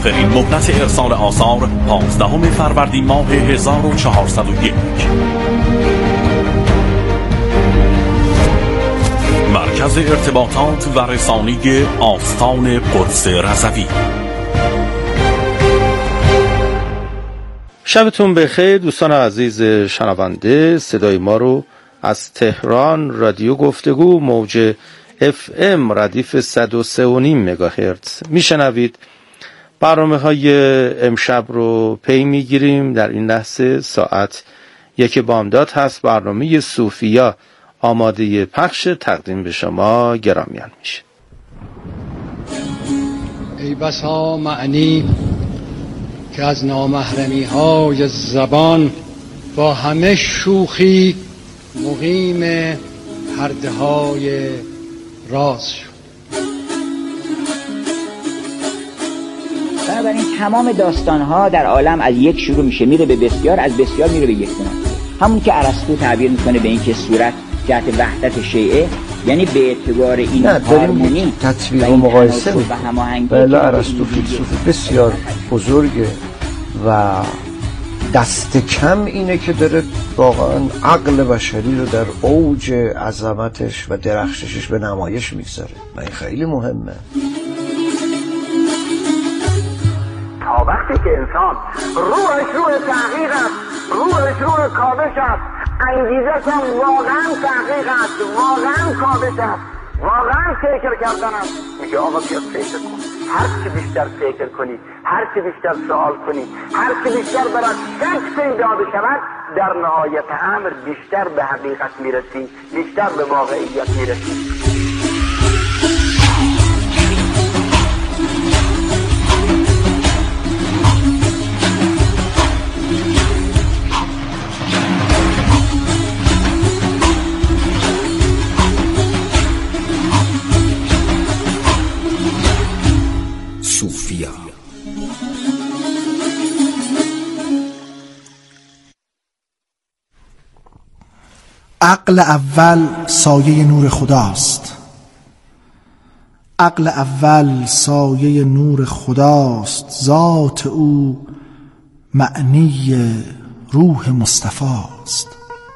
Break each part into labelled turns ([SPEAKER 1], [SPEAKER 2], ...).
[SPEAKER 1] آخرین مهلت ارسال آثار 15 فروردین ماه 1401. مرکز ارتباطات و رسانه‌ای آستان قدس رضوی.
[SPEAKER 2] شبتون بخیر دوستان عزیز شنونده. صدای ما رو از تهران رادیو گفتگو موج FM ردیف 103.5 مگاهرتز میشنوید. برنامه های امشب رو پی میگیریم. در این لحظه ساعت 1 بامداد هست. برنامه صوفیا آماده پخش تقدیم به شما گرامیان میشه.
[SPEAKER 3] ای بسا معنی که از نامحرمی های زبان با همه شوخی مقیم پرده های راز شد.
[SPEAKER 4] بنابراین تمام داستان‌ها در عالم از یک شروع میشه میره به بسیار، از بسیار میره به یک دونه. همون که ارسطو تعبیر میکنه به این که صورت جهت وحدت شیعه، یعنی به اعتبار این هارمونی
[SPEAKER 5] تطبیق و مقایسه میکنه. بله ارسطو فیلسوف بسیار بزرگه و دست کم اینه که داره واقعا عقل بشری رو در اوج عظمتش و درخششش به نمایش میگذاره و این خیلی مهمه.
[SPEAKER 6] تا وقتی که انسان روحش روح تحقیق است، روحش روح کاوش است، انگیزش هم واقعا تحقیق است، واقعا کاوش است، واقعا فکر کردن است، میگه آقا بیا فکر کن. هر چی بیشتر فکر کنی، هر چی بیشتر سوال کنی، هر چی بیشتر برات شک پیدا بشود، در نهایت امر بیشتر به حقیقت میرسی، بیشتر به واقعیت میرسی.
[SPEAKER 1] صوفیا.
[SPEAKER 7] عقل اول سایه نور خداست. عقل اول سایه نور خداست، ذات او معنی روح مصطفی است.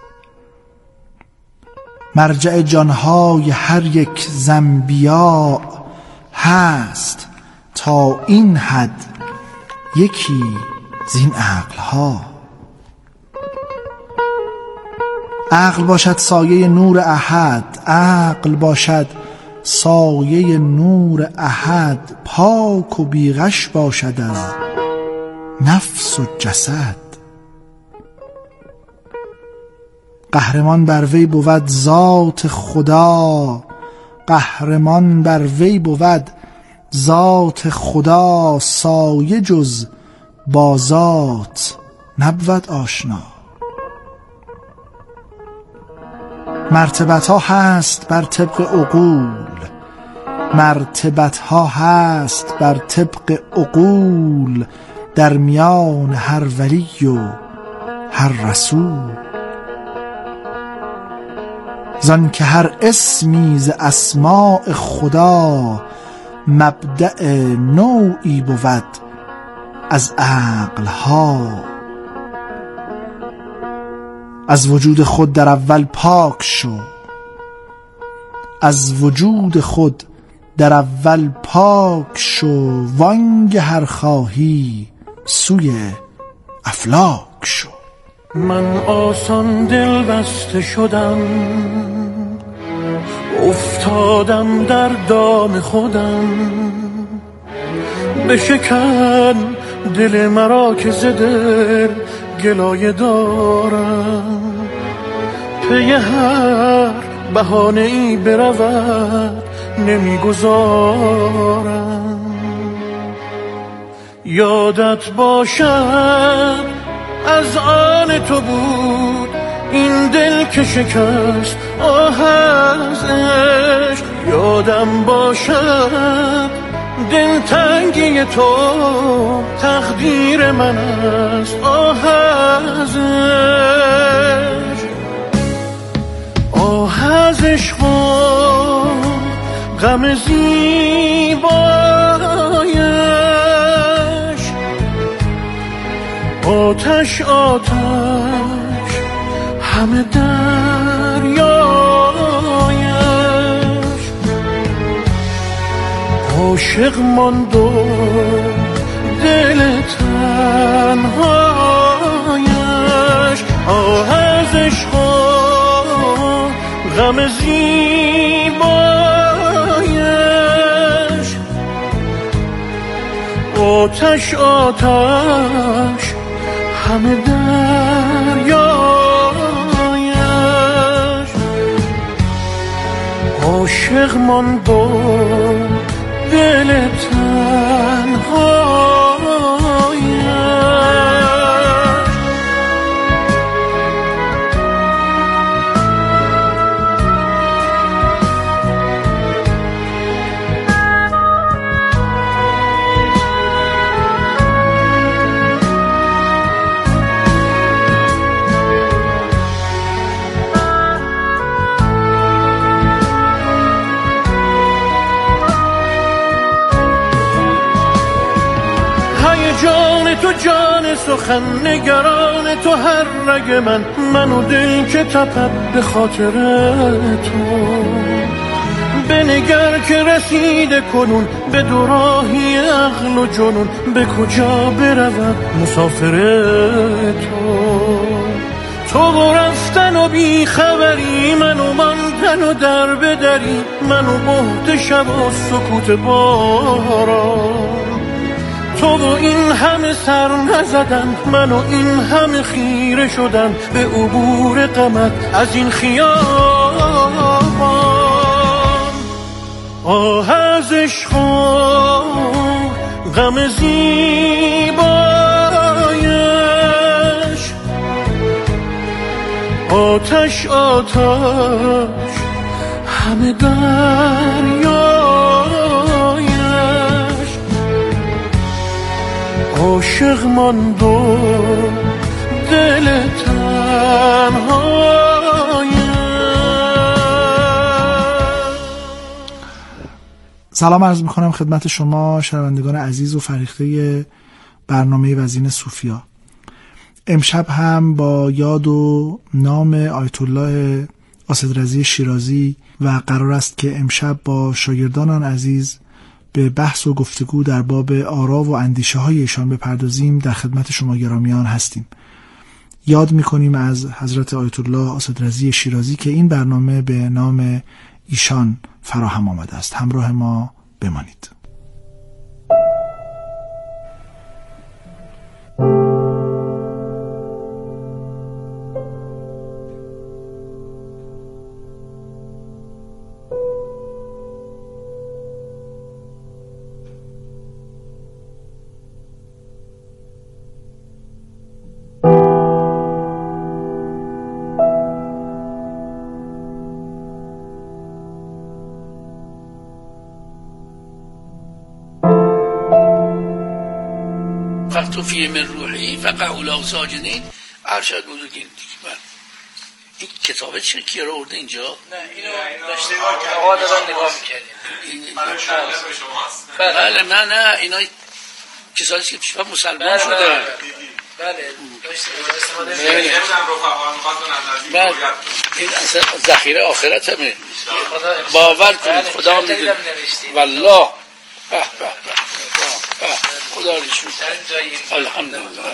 [SPEAKER 7] مرجع جانهای هر یک ذنبیا هست، تا این حد یکی زین عقلها. عقل باشد سایه نور احد، عقل باشد سایه نور احد، پاک و بیغش باشد از نفس و جسد. قهرمان بر وی بود ذات خدا، قهرمان بر وی بود ذات خدا، سایه جز با ذات نبود آشنا. مرتبت ها هست بر طبق عقول، مرتبت ها هست بر طبق عقول، در میان هر ولی و هر رسول. زان که هر اسمی ز اسماء خدا، مبدأ نوعی بود از عقلها. از وجود خود در اول پاک شو، از وجود خود در اول پاک شو، وانگه هر خواهی سوی افلاک شو.
[SPEAKER 8] من آسان دل بسته شدم، افتادم در دام خودم. بشکن دل مرا که ز دل گلایه دارم، پی هر بهانه ای برود نمیگذارم. یادت باشد از آن تو بود این دل که شکست آه از عشق. یادم باشد دلتنگی تو تقدیر من است آه از عشق. آه از عشق و غم زیبایش آتش آتش همه دریایش، عاشق ماند و دل تنهایش، آه از عشق و غم زیبایش، آتش آتش همه دریایش، عاشق ماند و دل تنهایش. تو جان سخن نگران تو هر رگ من و دل که تپد به خاطر تو، بنگر که رسیده کنون به دوراهی عقل و جنون، به کجا برود مسافر تو رفتن و بی خبری، منو ماندن و در بدری، منو بهت شب و سکوت باران، تو و این همه سر نزدن، من و این همه خیره شدن به عبور غمت از این خیابان، آه از عشق و غم زیبایش، آتش آتش همه دریایش، عاشق ماند و دل تنهایش.
[SPEAKER 7] سلام عرض میکنم خدمت شما شنوندگان عزیز و فرهیخته برنامه وزین صوفیا. امشب هم با یاد و نام آیت الله اسدرضی شیرازی و قرار است که امشب با شاگردان آن عزیز به بحث و گفتگو در باب آرا و اندیشه های ایشان بپردازیم. در خدمت شما گرامیان هستیم. یاد میکنیم از حضرت آیت الله اسدرضی شیرازی که این برنامه به نام ایشان فراهم آمده است. همراه ما بمانید.
[SPEAKER 9] فی من روحی فقعوا له ساجدین. ارشد بزرگین این کتابه چه کی رو آورده اینجا؟
[SPEAKER 10] نه اینو داشته آقا دادن نگاه می‌کردیم.
[SPEAKER 9] بله نه اینا کسایی که پیش پا مسلمان شده.
[SPEAKER 10] بله داشته
[SPEAKER 9] بله این اصلا ذخیره آخرت همه باور کنید. خدا میگه والله به خدا رشون الحمدلله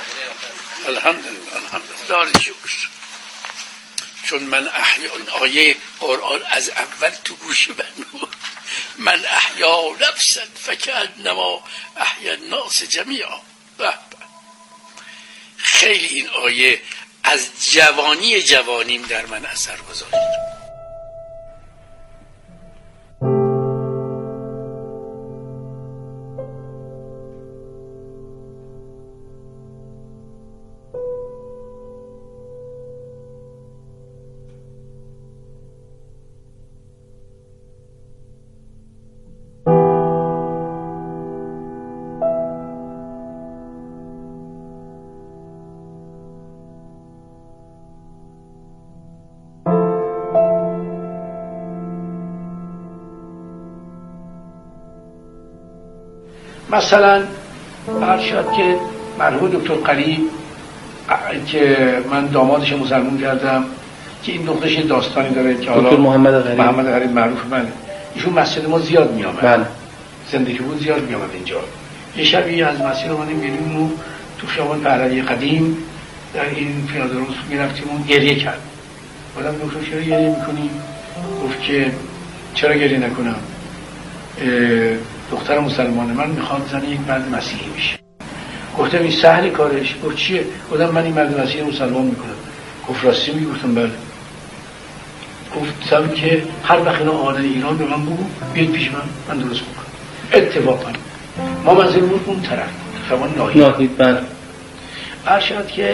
[SPEAKER 9] خدا رشون. چون من احیا این آیه قرآن از اول تو گوش من احیا نفسا فکأنما احیا الناس جمیعا. خیلی این آیه از جوانیم در من اثر گذاشت. مثلا ارشد که مرحوم دکتر قریب
[SPEAKER 3] که من دامادش مسلمون کردم که این دخترش داستانی داره که حالا
[SPEAKER 11] دکتر محمد
[SPEAKER 3] غریب معروف من ایشون مسجد ما زیاد می آمد.
[SPEAKER 11] بله.
[SPEAKER 3] زندگی بود زیاد می آمد اینجا. یه شبی از مسجد اومدیم بیرون و تو خیابان پهلوی قدیم در این پیاده رو میرفتیم و گریه کرد. بعدم دکتر چرا گریه میکنی؟ گفت که چرا گریه نکنم؟ دختر مسلمان من میخواد زن یک مرد مسیحی بشه. گفتم این سهل کارش. گفت چیه؟ گفتم من این مرد مسیحی مسلمان میکنم. گفت راستی میگی؟ گفتم بله. گفتم که هر وقت اینا آمدن ایران به من بگو بیاد پیش من درست میکنم. اتفاقا ما منزلمون اون طرف بود، خیابان ناهید.
[SPEAKER 11] بله.
[SPEAKER 3] ارشد که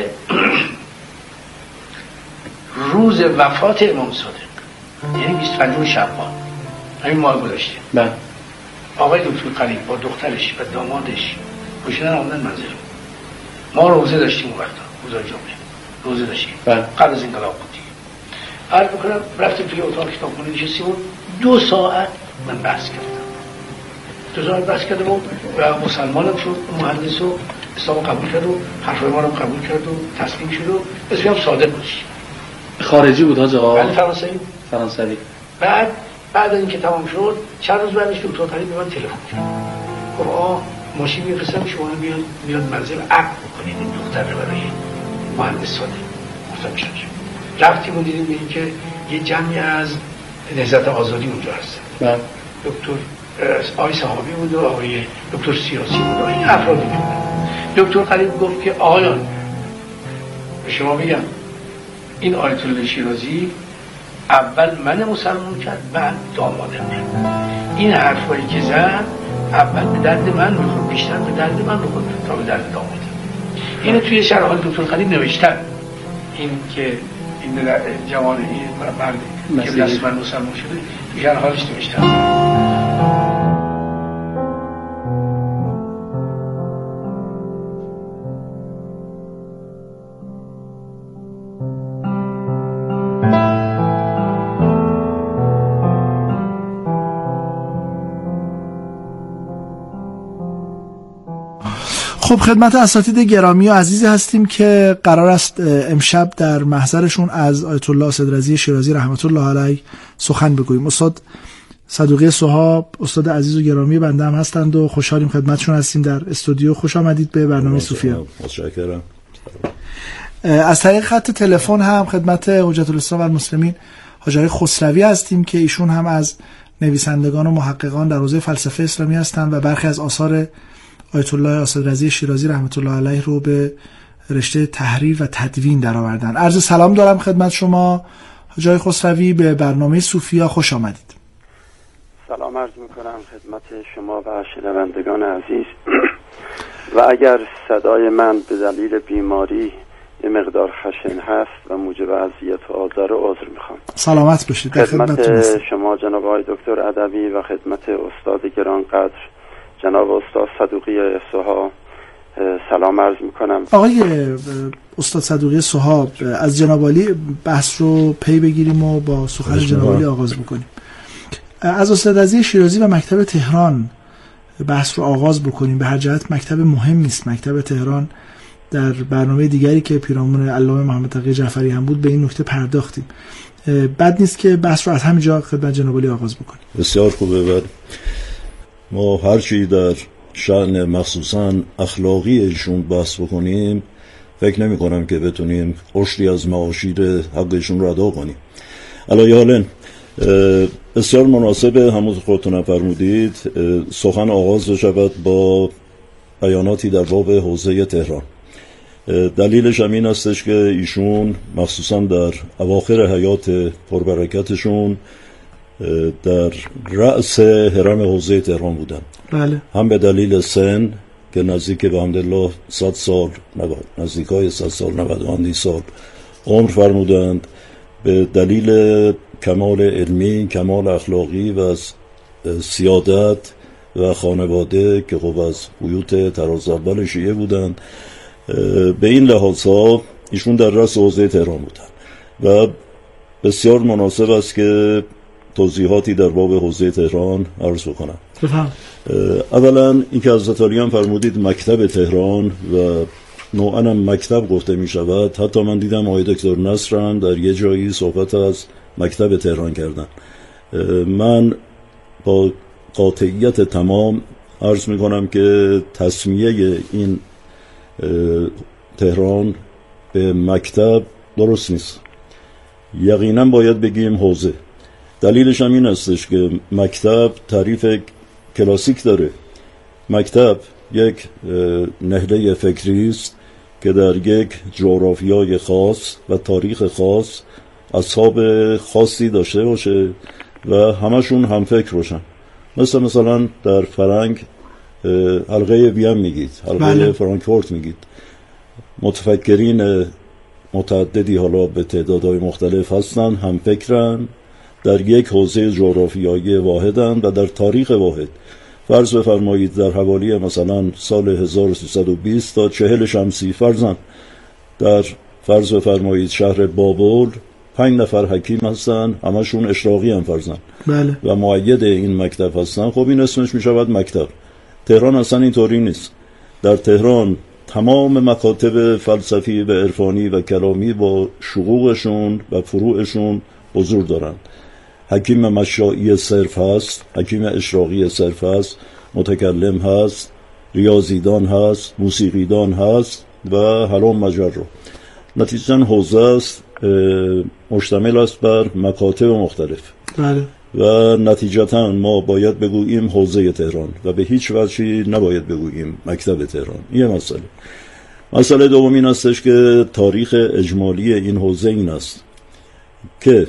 [SPEAKER 3] روز وفات امام صادق یعنی 25 شعبان همین ماه گذشته،
[SPEAKER 11] بله،
[SPEAKER 3] آقای دکتر قریب با دخترش و دامادش پشتن آمدن منزل ما. روزه داشتیم اون وقتا، روزای جمعه روزه داشتیم،
[SPEAKER 11] بله،
[SPEAKER 3] قبل از انقلاب بود دیگه. عرض میکنم رفتیم توی اتاق کتابخونه نشستیم و 2 ساعت من بحث کردم. 2 ساعت بحث کردم و مسلمانم شد، مهندس و اسلام قبول کرد و حرفای ما رو قبول کرد و تسلیم شد و اسمم صادق بود.
[SPEAKER 11] خارجی بود حاج آقا؟
[SPEAKER 3] بله، فرانسوی. بعد از اینکه تمام شد چند روز بعدش دکتر قریب به من تلفن کرد. گفت ماشین میفرستم شما رو میاد منزل عقد بکنید این دختر رو برای مهندس صادق. گفتم چشم. رفتیم و دیدیم به این که یه جمعی از نهضت آزادی اونجا هستن.
[SPEAKER 11] بله.
[SPEAKER 3] دکتر آقای صحابی بود و آقای دکتر سیاسی بود و این افرادی بود. دکتر قریب گفت که آقایان به شما بگم این آیت الله شیرازی اول من مسلمان کرد بعد دامادم کرد. این حرفایی که زد اول به درد من بخورد، بیشتر به درد من بخورد تا به درد دامادم. اینو توی شرح حال دکتر قریب نوشتن، این که این جوان این مرد که به دست من مسلمان شده توی شرح حالش نوشتن.
[SPEAKER 7] خب خدمت اساتید گرامی و عزیزی هستیم که قرار است امشب در محضرشون از آیت الله صدرضی شیرازی رحمت الله علیه سخن بگوییم. استاد صدوقی سوها استاد عزیز و گرامی بنده هم هستند و خوشحالیم خدمتشون هستیم در استودیو. خوش آمدید به برنامه صوفیا.
[SPEAKER 12] متشکرم.
[SPEAKER 7] از طریق خط تلفن هم خدمت حجت الاسلام و المسلمین حاج آقای خسروی هستیم که ایشون هم از نویسندگان و محققان در حوزه فلسفه اسلامی هستند و برخی از آثار آیت الله صدرضی شیرازی رحمت الله علیه رو به رشته تحریر و تدوین درآوردن. عرض سلام دارم خدمت شما حاج آقای خسروی به برنامه صوفیا. خوش آمدید.
[SPEAKER 13] سلام عرض میکنم خدمت شما و شنوندگان عزیز. و اگر صدای من به دلیل بیماری یه مقدار خشن هست و موجب اذیت و آزار عذر میخوام.
[SPEAKER 7] سلامت باشید.
[SPEAKER 13] خدمت شما جناب آقای دکتر ادبی و خدمت استاد گرانقدر جناب استاد صدوقی سوها سلام عرض میکنم.
[SPEAKER 7] آقای استاد صدوقی سوها، از جناب عالی بحث رو پی بگیریم و با سخن جناب عالی آغاز بکنیم. از استادرضی شیرازی و مکتب تهران بحث رو آغاز بکنیم. به هر جهت مکتب مهمی است. مکتب تهران در برنامه دیگری که پیرامون علامه محمد تقی جعفری هم بود به این نکته پرداختیم. بد نیست که بحث رو از همینجا خدمت جناب عالی آغاز بکنیم.
[SPEAKER 12] بسیار خوبه. ما هرچی در شأن مخصوصا اخلاقی ایشون بحث بکنیم فکر نمی کنم که بتونیم قشری از معاشیر حقشون رو ادا کنیم. علی حالا بسیار مناسب همون خودتون فرمودید سخن آغاز شود با بیاناتی در باب حوزه تهران. دلیلش هم این هستش که ایشون مخصوصا در اواخر حیات پربرکتشون در رأس هرم حوزه تهران بودن.
[SPEAKER 7] بله.
[SPEAKER 12] هم به دلیل سن که نزدیک به حمدالله 100 سال نزدیکای 100 سال 90 سال عمر فرمودند، به دلیل کمال علمی، کمال اخلاقی و سیادت و خانواده که خب از بیوت طراز اول شیعه بودند. به این لحاظها ایشون در رأس حوزه تهران بودند و بسیار مناسب است که توضیحاتی در باب حوزه تهران عرض بکنم.
[SPEAKER 7] بفهم.
[SPEAKER 12] اولا اینکه حضرت علی هم فرمودید مکتب تهران و نوعاً مکتب گفته می شود. حتی من دیدم آقای دکتر نصر هم در یه جایی صحبت از مکتب تهران کردن. من با قاطعیت تمام عرض می کنم که تسمیه این تهران به مکتب درست نیست. یقینا باید بگیم حوزه. دلیلش هم این استش که مکتب تعریف کلاسیک داره. مکتب یک نهله فکری است که در یک جغرافیای خاص و تاریخ خاص اصحاب خاصی داشته باشه و همشون هم فکر باشن. مثلا در فرنگ حلقه وین میگید، حلقه فرانکفورت میگید. متفکرین متعددی حالا به تعدادهای مختلف هستن، هم فکرن، در یک حوزه جغرافیایی واحدن و در تاریخ واحد. فرض بفرمایید در حوالی مثلا سال 1320 تا 40 شمسی فرضاً در فرض بفرمایید شهر بابل 5 نفر حکیم هستن، همشون اشراقی هم فرضاً
[SPEAKER 7] بله.
[SPEAKER 12] و مؤید این مکتب هستن. خب این اسمش می شود مکتب. تهران اصلا اینطوری نیست. در تهران تمام مکاتب فلسفی و عرفانی و کلامی با شقوقشون و فروعشون حضور دارند. حکیم مشائی صرف هست، حکیم اشراقی صرف هست، متکلم هست، ریاضیدان هست، موسیقیدان هست و هلم مجر رو. نتیجتاً حوزه است، مشتمل است بر مکاتب مختلف.
[SPEAKER 7] بله.
[SPEAKER 12] و نتیجتاً ما باید بگوییم حوزه تهران و به هیچ وجهی نباید بگوییم مکتب تهران. یه مسئله دوم این استش که تاریخ اجمالی این حوزه این است که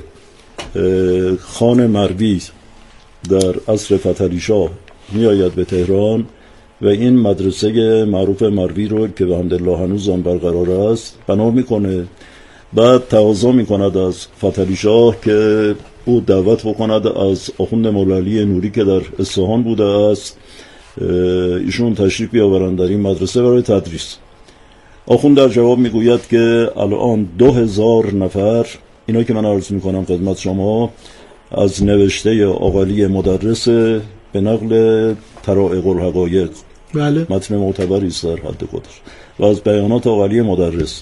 [SPEAKER 12] خان مروی در عصر فتحعلی شاه می آید به تهران و این مدرسه معروف مروی رو که به حمدالله هنوز آن برقرار است بنا میکنه. بعد تقاضا میکند از فتحعلی شاه که او دعوت بکند از آخوند مولالی نوری که در اصفهان بوده است، ایشون تشریف بیاورند در این مدرسه برای تدریس. آخوند در جواب میگوید که الان 2000 نفر، اینا که من عرض میکنم خدمت شما از نوشته آقالی مدرس به نقل طرائق الحقایق،
[SPEAKER 7] بله.
[SPEAKER 12] متن معتبری است در حد خودش، و از بیانات آقالی مدرس.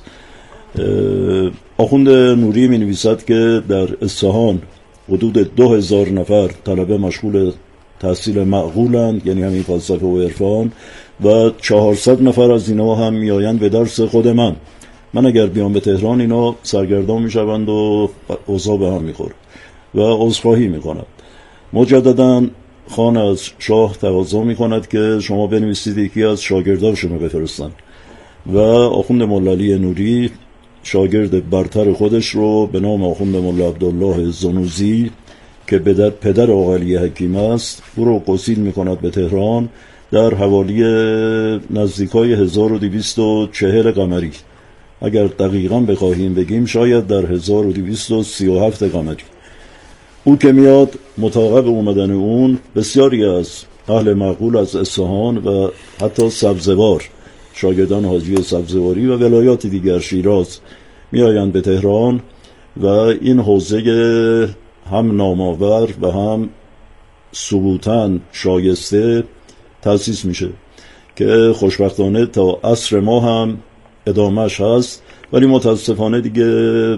[SPEAKER 12] آخوند نوری می نویسد که در اصفهان حدود 2000 نفر طلبه مشغول تحصیل معقولند، یعنی همین فلسفه و عرفان، و 400 نفر از اینا هم میآیند به درس خود من اگر بیام به تهران اینا سرگردان میشوند و اوضاع به هم میخوره و عذرخواهی میکند. مجددا خان از شاه تقاضا میکند که شما بنویسید یکی از شاگرداشون رو بفرستن و آخوند مولالی نوری شاگرد برتر خودش رو به نام آخوند مولا عبدالله زنوزی که پدر آقالی حکیم است او رو گسیل میکند به تهران در حوالی نزدیکای 1240 قمری. اگر دقیقاً بخواهیم بگیم شاید در 1237 قمری. او که میاد متعاقب اومدن اون بسیاری از اهل معقول از اصفهان و حتی سبزوار، شاگردان حاجی سبزواری و ولایات دیگر شیراز میآیند به تهران و این حوزه هم نامآور و هم ثبوتاً شایسته تأسیس میشه که خوشبختانه تا عصر ما هم ادامهش هست، ولی متاسفانه دیگه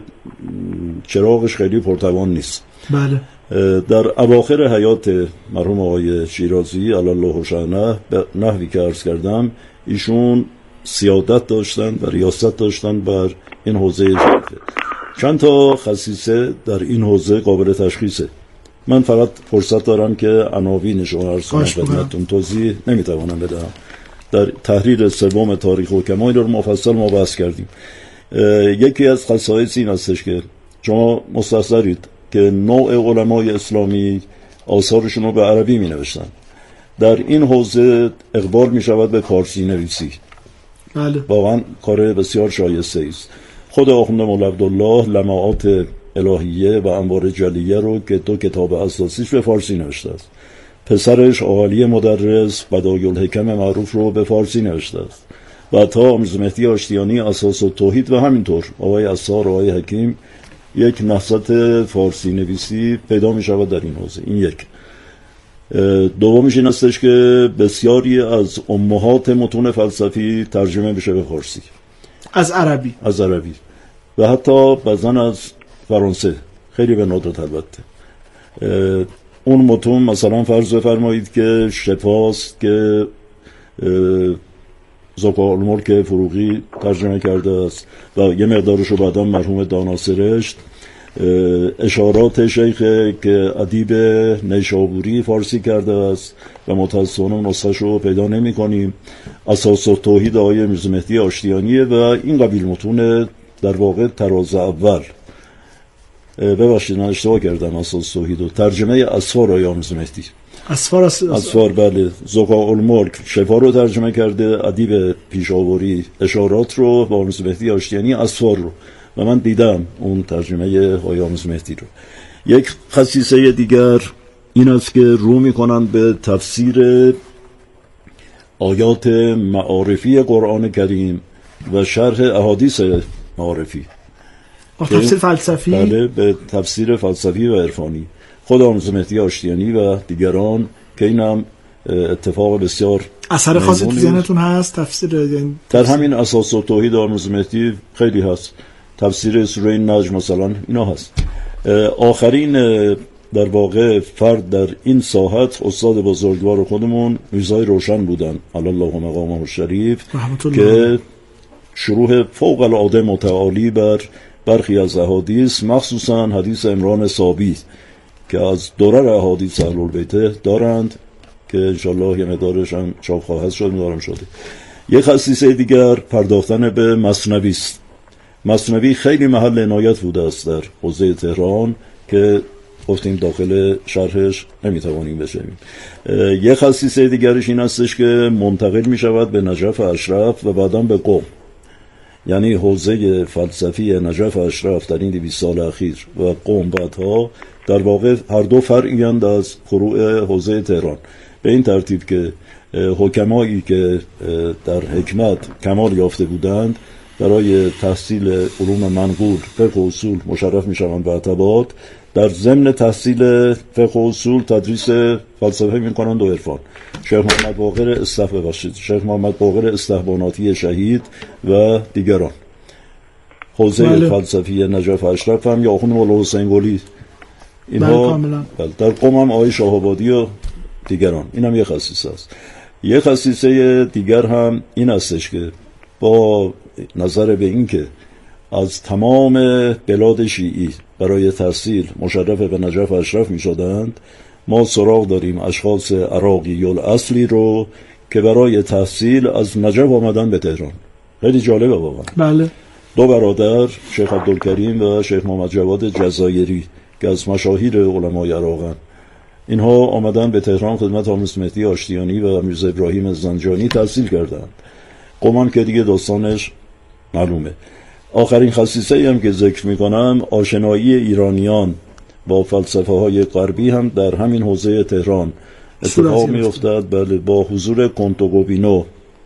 [SPEAKER 12] چراغش خیلی پرتوان نیست.
[SPEAKER 7] بله.
[SPEAKER 12] در اواخر حیات مرحوم آقای شیرازی علی الله شأنه به نحوی که عرض کردم ایشون سیادت داشتن و ریاست داشتن بر این حوزه جدید. چند تا خصیصه در این حوزه قابل تشخیصه. من فقط فرصت دارم که عناوینش رو عرض کنم خدمتتون، توضیح نمیتوانم بدم. در تحریر سوم تاریخ حکما رو مفصل ما بحث کردیم. یکی از خصایص این هستش که شما مستحضرید که نوع علمای اسلامی آثارشون رو به عربی می نوشتن. در این حوزه اقبال می شود به فارسی نویسی.
[SPEAKER 7] بله.
[SPEAKER 12] واقعا کار بسیار شایسته است. خود آخوند مولا عبدالله لمعات الهیه و انوار جلیه رو که 2 کتاب اساسیش به فارسی نوشته است. پسرش آقالی مدرس بدایع الحکم معروف رو به فارسی نوشته است. و تا آمرز مهدی آشتیانی اساس التوحید و همینطور آقای اسار و آقای حکیم یک نهضت فارسی نویسی پیدا می شود در این حوزه. این یک. دومیش این استش که بسیاری از امهات متون فلسفی ترجمه بشه به فارسی.
[SPEAKER 7] از عربی
[SPEAKER 12] و حتی بعضن از فرانسه، خیلی به ندرت البته. اون متون مثلا فرض فرمایید که شفاست که ذوق‌الملک فروغی ترجمه کرده است و یه مقدارشو بعدا مرحوم دانا سرشت، اشارات شیخ که ادیب نیشابوری فارسی کرده است و متأسفانه نسخه‌شو پیدا نمی‌کنیم. اساس توحید آقای میرزا مهدی آشتیانیه و این قبیل متون در واقع تراز اول، ببخشید من اشتباه کردم، اساس توحید و ترجمه اسفار آقای میرزا مهدی. اسفار بله، ذوق‌الملک شفا رو ترجمه کرده، ادیب پیشاوری اشارات رو، با میرزا مهدی آشتیانی اسفار رو، و من دیدم اون ترجمه آقای میرزا مهدی رو. یک خصیصه دیگر این است که رو میکنن به تفسیر آیات معارفی قرآن کریم و شرح احادیث معارفی،
[SPEAKER 7] تفسیر فلسفی.
[SPEAKER 12] بله، به تفسیر فلسفی و عرفانی خود میرزا مهدی آشتیانی و دیگران، که اینم اتفاق بسیار
[SPEAKER 7] اثر خاصی تو ذهنتون هست تفسیر
[SPEAKER 12] در همین اساس و توحید میرزا مهدی خیلی هست. تفسیر سوره نجم مثلا اینا هست. آخرین در واقع فرد در این ساحت استاد بزرگوار خودمون میرزای روشن بودن علی الله مقامه الشریف، که شروح فوق العاده متعالی بر برخی از احادیث، مخصوصا حدیث عمران صابی که از درر احادیث اهل البیت دارند که انشالله یه مقدارش هم چاپ خواهد شد، می‌دارم شده. یک خصیصه دیگر پرداختن به مثنوی است. مثنوی خیلی محل عنایت بوده است در حوزه تهران که گفتیم داخل شرحش نمیتوانیم بشیم. یک خصیصه دیگرش این استش که منتقل می شود به نجف اشرف و بعدا به قم، یعنی حوزه فلسفی نجف اشرف در این 200 سال اخیر و قم بعدها در واقع هر دو فرعیند از فروع حوزه تهران، به این ترتیب که حکمایی که در حکمت کمال یافته بودند برای تحصیل علوم منقول فقه و اصول مشرف می شوند به عتبات، در ضمن تحصیل فقه و اصول تدریس فلسفه می کنند و عرفان. شیخ محمد باقر استحباناتی شهید و دیگران. حوزه فلسفی نجف اشرف هم یا آخوند مولا حسین گلی، اینها در قم هم آقای شاه‌آبادی و دیگران. این هم یک خصیصه است. یک خصیصه دیگر هم این استش که با نظر به این که از تمام بلاد شیعی برای تحصیل مشرف به نجف اشرف می شدند، ما سراغ داریم اشخاص عراقی الاصلی رو که برای تحصیل از نجف آمدن به تهران. خیلی جالبه واقعا.
[SPEAKER 7] بله.
[SPEAKER 12] دو برادر، شیخ عبدالکریم و شیخ محمد جواد جزایری که از مشاهیر علمای عراقن، اینها آمدن به تهران خدمت میرزا مهدی آشتیانی و میرزا ابراهیم زنجانی تحصیل کردند. قمان که دیگه داستانش معلومه. آخرین خصیصه هم که ذکر میکنم، آشنایی ایرانیان با فلسفه های غربی هم در همین حوزه تهران اتفاق میافتد. بله، با حضور کنتوگوبینو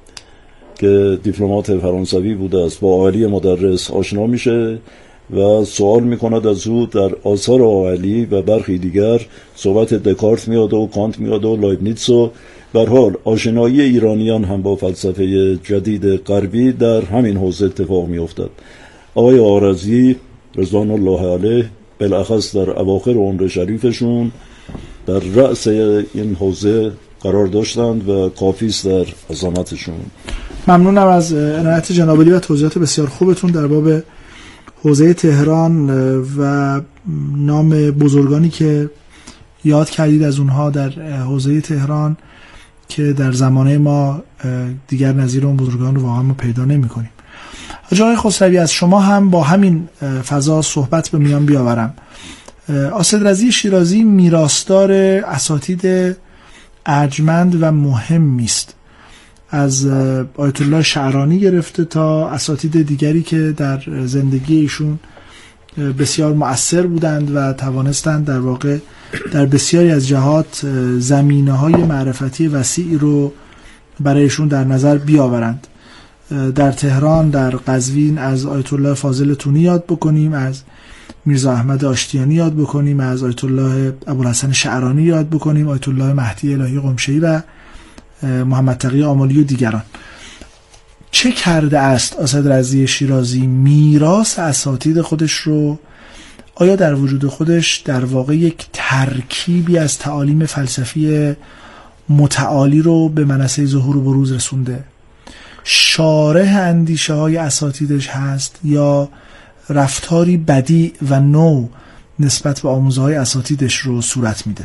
[SPEAKER 12] که دیپلمات فرانسوی بوده است با علی مدرس آشنا میشه و سوال میکند از او در آثار علی و برخی دیگر صحبت دکارت میاد و کانت میاد و لایبنیتس و به هر حال آشنایی ایرانیان هم با فلسفه جدید غربی در همین حوزه اتفاق میافتد. آقای آرزی رضوان الله علیه بالاخص در اواخر عمر شریفشون در رأس این حوزه قرار داشتند و کافی است در عظمتشون.
[SPEAKER 7] ممنونم از عنایت جناب عالی و توضیحات بسیار خوبتون در باب حوزه تهران و نام بزرگانی که یاد کردید از اونها در حوزه تهران که در زمانه ما دیگر نظیر اون بزرگان رو واقعا ما پیدا نمی کنیم. آقای خسروی، از شما هم با همین فضا صحبت به میان بیاورم. آصد رضی شیرازی میراثدار اساتید ارجمند و مهمی است، از آیت الله شعرانی گرفته تا اساتید دیگری که در زندگی ایشون بسیار مؤثر بودند و توانستند در واقع در بسیاری از جهات زمینه‌های معرفتی وسیعی رو برایشون در نظر بیاورند. در تهران، در قزوین از آیت الله فاضل تونی یاد بکنیم، از میرزا احمد آشتیانی یاد بکنیم، از آیت الله ابوالحسن شعرانی یاد بکنیم، آیت الله مهدی الهی قمشه‌ای و محمد تقی آملی و دیگران. چه کرده است اسد رضی شیرازی؟ میراث اساتید خودش رو آیا در وجود خودش در واقع یک ترکیبی از تعالیم فلسفی متعالی رو به منصه ظهور و بروز رسونده؟ شارح اندیشه های اساتیدش هست یا رفتاری بدیع و نو نسبت به آموزه های اساتیدش رو صورت میده؟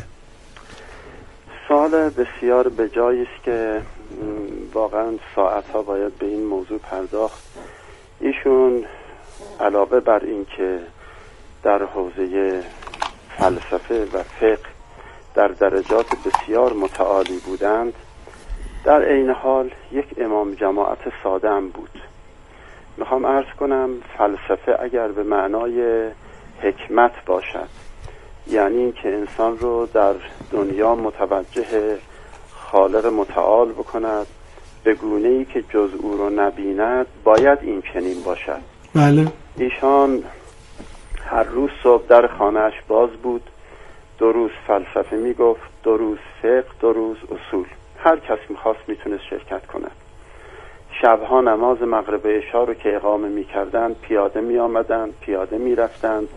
[SPEAKER 13] سوال بسیار به جایی است که واقعا ساعتها باید به این موضوع پرداخت. ایشون علاوه بر این که در حوزه فلسفه و فقه در درجات بسیار متعالی بودند، در عین حال یک امام جماعت ساده هم بود. میخوام عرض کنم فلسفه اگر به معنای حکمت باشد، یعنی این که انسان رو در دنیا متوجه خالق متعال بکند به گونه‌ای که جز او رو نبیند، باید این چنین باشد.
[SPEAKER 7] بله.
[SPEAKER 13] ایشان هر روز صبح در خانه‌اش باز بود، 2 روز فلسفه میگفت، 2 روز فقه، 2 روز اصول. هر کس میخواست میتونست شرکت کند. شبها نماز مغرب عشا رو که اقامه میکردند پیاده میآمدند، پیاده میرفتند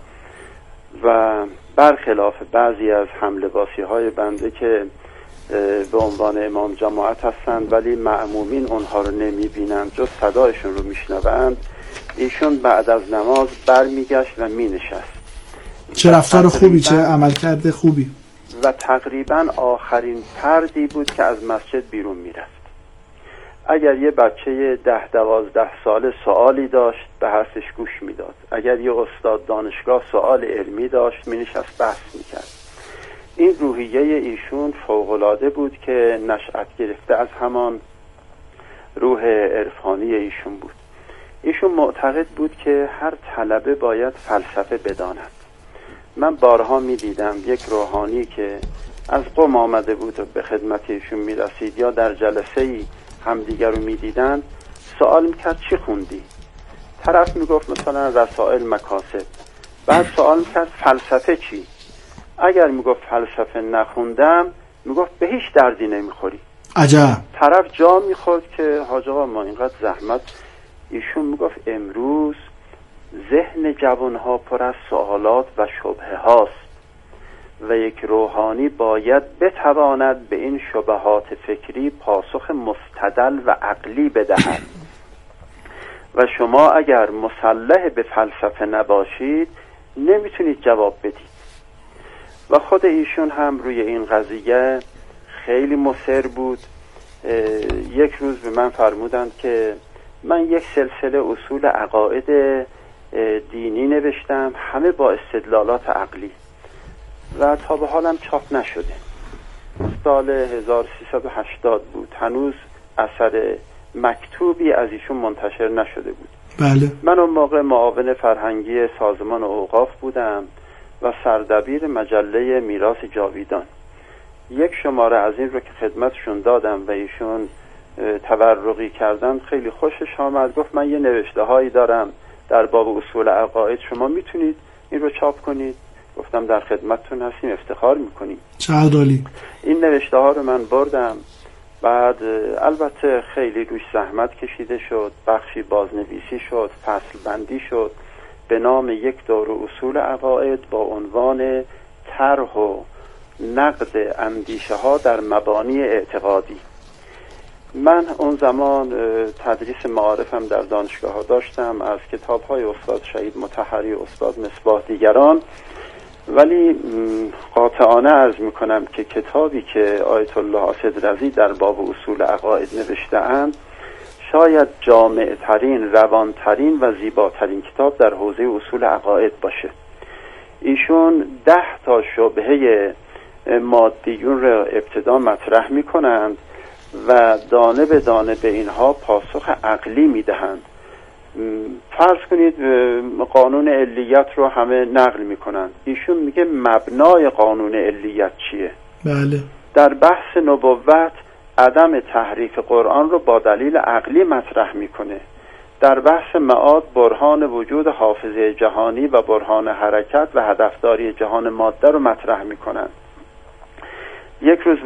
[SPEAKER 13] و برخلاف بعضی از هملباسی های بنده که به عنوان امام جماعت هستند ولی مأمومین اونها رو نمیبینند، جز صدایشون رو میشنوند، ایشون بعد از نماز برمیگشت و مینشست.
[SPEAKER 7] چه رفتار خوبی، چه عملکرد خوبی.
[SPEAKER 13] و تقریبا آخرین فردی بود که از مسجد بیرون میرفت. اگر یه بچه 10-12 ساله سوالی داشت به حرفش گوش میداد، اگر یه استاد دانشگاه سوال علمی داشت مینشست بحث میکرد. این روحیه ایشون فوق‌العاده بود که نشأت گرفته از همان روح عرفانی ایشون بود. ایشون معتقد بود که هر طلبه باید فلسفه بداند. من بارها میدیدم یک روحانی که از قم آمده بود و به خدمت ایشون میرسید یا در جلسه‌ای همدیگر رو میدیدن، سوال میکرد چی خوندی؟ طرف میگفت مثلا رسائل مکاسب. بعد سوال میکرد فلسفه چی؟ اگر میگفت فلسفه نخوندم، میگفت به هیچ دردی نمیخوری.
[SPEAKER 7] عجب.
[SPEAKER 13] طرف جا میخورد که حاج آقا ما اینقدر زحمت. ایشون میگفت امروز ذهن جوانها پر از سوالات و شبهه هاست و یک روحانی باید بتواند به این شبهات فکری پاسخ مستدل و عقلی بدهد و شما اگر مسلح به فلسفه نباشید نمیتونید جواب بدید. و خود ایشون هم روی این قضیه خیلی مصر بود. یک روز به من فرمودند که من یک سلسله اصول عقاید دینی نوشتم، همه با استدلالات عقلی و تا به حالم چاپ نشده. سال 1380 بود، هنوز اثر مکتوبی از ایشون منتشر نشده بود.
[SPEAKER 7] بله.
[SPEAKER 13] من اون موقع معاون فرهنگی سازمان اوقاف بودم و سردبیر مجله میراث جاویدان. یک شماره از این رو که خدمتشون دادم و ایشون تبرقی کردن، خیلی خوشش آمد. گفت من یه نوشته هایی دارم در باب اصول عقاید، شما میتونید این رو چاپ کنید؟ گفتم در خدمتتون هستیم، افتخار میکنیم.
[SPEAKER 7] چه عالی.
[SPEAKER 13] این نوشته ها رو من بردم. بعد البته خیلی روش زحمت کشیده شد، بخشی بازنویسی شد، فصل بندی شد به نام یک دوره اصول عقاید با عنوان طرح و نقد اندیشه ها در مبانی اعتقادی. من اون زمان تدریس معارفم در دانشگاه ها داشتم، از کتاب های استاد شهید مطهری، استاد مصباح دیگران، ولی قاطعانه عرض میکنم که کتابی که آیت الله اسد رضی در باب اصول عقاید نوشته‌اند شاید جامع ترین، روان ترین و زیباترین کتاب در حوزه اصول عقاید باشه. ایشون 10 تا شبهه مادیون را ابتدا مطرح میکنند و دانه به دانه به اینها پاسخ عقلی میدهند. فرض کنید قانون علیت رو همه نقل میکنند، ایشون میگه مبنای قانون علیت چیه؟
[SPEAKER 7] بله.
[SPEAKER 13] در بحث نبوت عدم تحریف قرآن رو با دلیل عقلی مطرح میکنه. در بحث معاد برهان وجود حافظه جهانی و برهان حرکت و هدفداری جهان ماده رو مطرح میکنند. یک روز